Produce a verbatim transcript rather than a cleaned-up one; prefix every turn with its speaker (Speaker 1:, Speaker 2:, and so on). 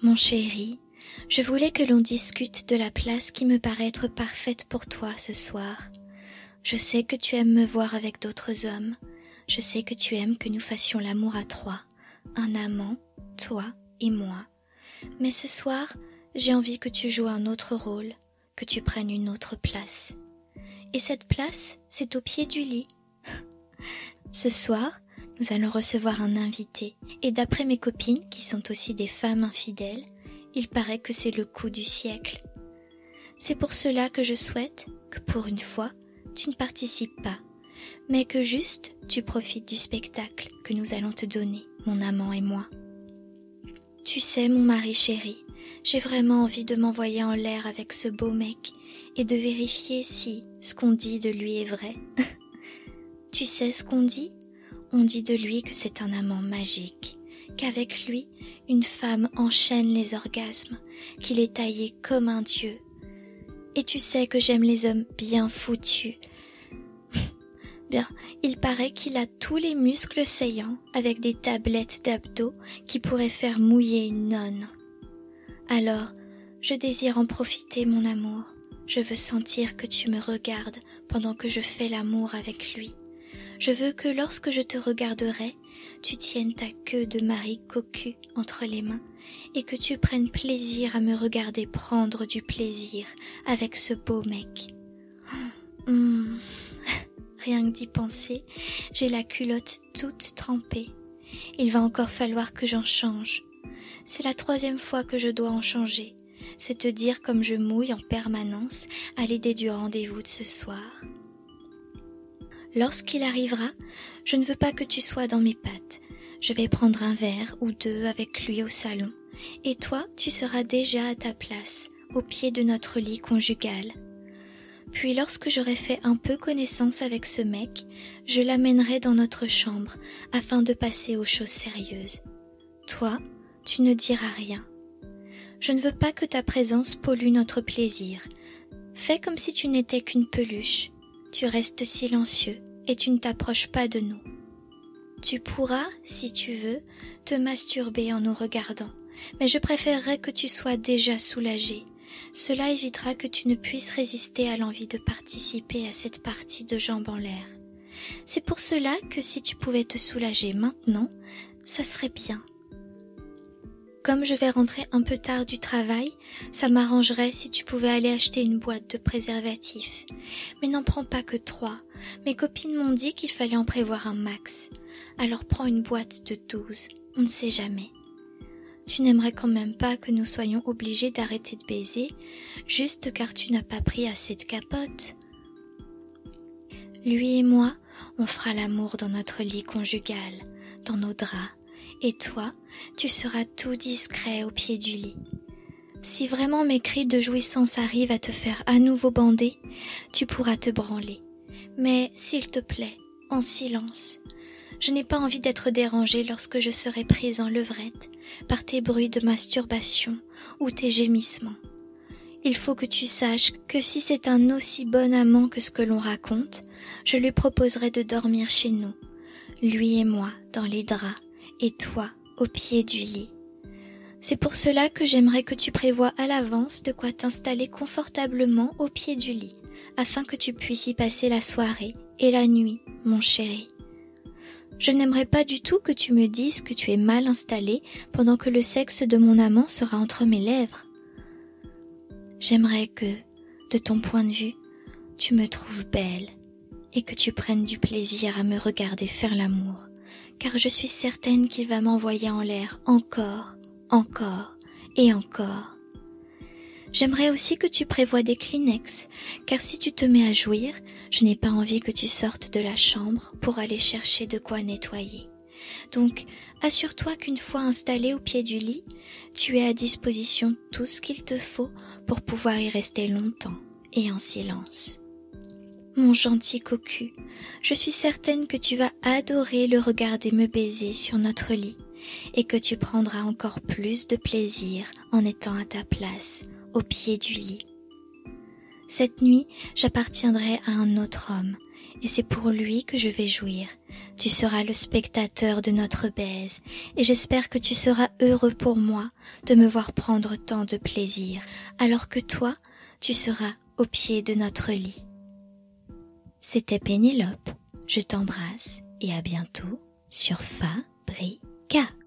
Speaker 1: Mon chéri, je voulais que l'on discute de la place qui me paraît être parfaite pour toi ce soir. Je sais que tu aimes me voir avec d'autres hommes. Je sais que tu aimes que nous fassions l'amour à trois, un amant, toi et moi. Mais ce soir, j'ai envie que tu joues un autre rôle, que tu prennes une autre place. Et cette place, c'est au pied du lit. Ce soir, nous allons recevoir un invité, et d'après mes copines, qui sont aussi des femmes infidèles, il paraît que c'est le coup du siècle. C'est pour cela que je souhaite que pour une fois, tu ne participes pas, mais que juste tu profites du spectacle que nous allons te donner, mon amant et moi. Tu sais, mon mari chéri, j'ai vraiment envie de m'envoyer en l'air avec ce beau mec et de vérifier si ce qu'on dit de lui est vrai. Tu sais ce qu'on dit ? On dit de lui que c'est un amant magique, qu'avec lui, une femme enchaîne les orgasmes, qu'il est taillé comme un dieu. Et tu sais que j'aime les hommes bien foutus. Bien, il paraît qu'il a tous les muscles saillants avec des tablettes d'abdos qui pourraient faire mouiller une nonne. Alors, je désire en profiter, mon amour. Je veux sentir que tu me regardes pendant que je fais l'amour avec lui. Je veux que lorsque je te regarderai, tu tiennes ta queue de mari cocu entre les mains et que tu prennes plaisir à me regarder prendre du plaisir avec ce beau mec. Mmh. Rien que d'y penser, j'ai la culotte toute trempée. Il va encore falloir que j'en change. C'est la troisième fois que je dois en changer. C'est te dire comme je mouille en permanence à l'idée du rendez-vous de ce soir. Lorsqu'il arrivera, je ne veux pas que tu sois dans mes pattes. Je vais prendre un verre ou deux avec lui au salon. Et toi, tu seras déjà à ta place, au pied de notre lit conjugal. Puis lorsque j'aurai fait un peu connaissance avec ce mec, je l'amènerai dans notre chambre afin de passer aux choses sérieuses. Toi, tu ne diras rien. Je ne veux pas que ta présence pollue notre plaisir. Fais comme si tu n'étais qu'une peluche. Tu restes silencieux et tu ne t'approches pas de nous. Tu pourras, si tu veux, te masturber en nous regardant, mais je préférerais que tu sois déjà soulagé. Cela évitera que tu ne puisses résister à l'envie de participer à cette partie de jambes en l'air. C'est pour cela que si tu pouvais te soulager maintenant, ça serait bien. Comme je vais rentrer un peu tard du travail, ça m'arrangerait si tu pouvais aller acheter une boîte de préservatifs. Mais n'en prends pas que trois. Mes copines m'ont dit qu'il fallait en prévoir un max. Alors prends une boîte de douze, on ne sait jamais. Tu n'aimerais quand même pas que nous soyons obligés d'arrêter de baiser, juste car tu n'as pas pris assez de capote. Lui et moi, on fera l'amour dans notre lit conjugal, dans nos draps. Et toi, tu seras tout discret au pied du lit. Si vraiment mes cris de jouissance arrivent à te faire à nouveau bander, tu pourras te branler. Mais s'il te plaît, en silence. Je n'ai pas envie d'être dérangée lorsque je serai prise en levrette par tes bruits de masturbation ou tes gémissements. Il faut que tu saches que si c'est un aussi bon amant que ce que l'on raconte, je lui proposerai de dormir chez nous, lui et moi dans les draps, et toi au pied du lit. C'est pour cela que j'aimerais que tu prévoies à l'avance de quoi t'installer confortablement au pied du lit, afin que tu puisses y passer la soirée et la nuit, mon chéri. Je n'aimerais pas du tout que tu me dises que tu es mal installé pendant que le sexe de mon amant sera entre mes lèvres. J'aimerais que, de ton point de vue, tu me trouves belle et que tu prennes du plaisir à me regarder faire l'amour, car je suis certaine qu'il va m'envoyer en l'air encore, encore et encore. J'aimerais aussi que tu prévoies des Kleenex, car si tu te mets à jouir, je n'ai pas envie que tu sortes de la chambre pour aller chercher de quoi nettoyer. Donc, assure-toi qu'une fois installé au pied du lit, tu as à disposition tout ce qu'il te faut pour pouvoir y rester longtemps et en silence. Mon gentil cocu, je suis certaine que tu vas adorer le regarder me baiser sur notre lit et que tu prendras encore plus de plaisir en étant à ta place, au pied du lit. Cette nuit, j'appartiendrai à un autre homme et c'est pour lui que je vais jouir. Tu seras le spectateur de notre baise, et j'espère que tu seras heureux pour moi de me voir prendre tant de plaisir, alors que toi, tu seras au pied de notre lit. C'était Pénélope, je t'embrasse et à bientôt sur Fabrica.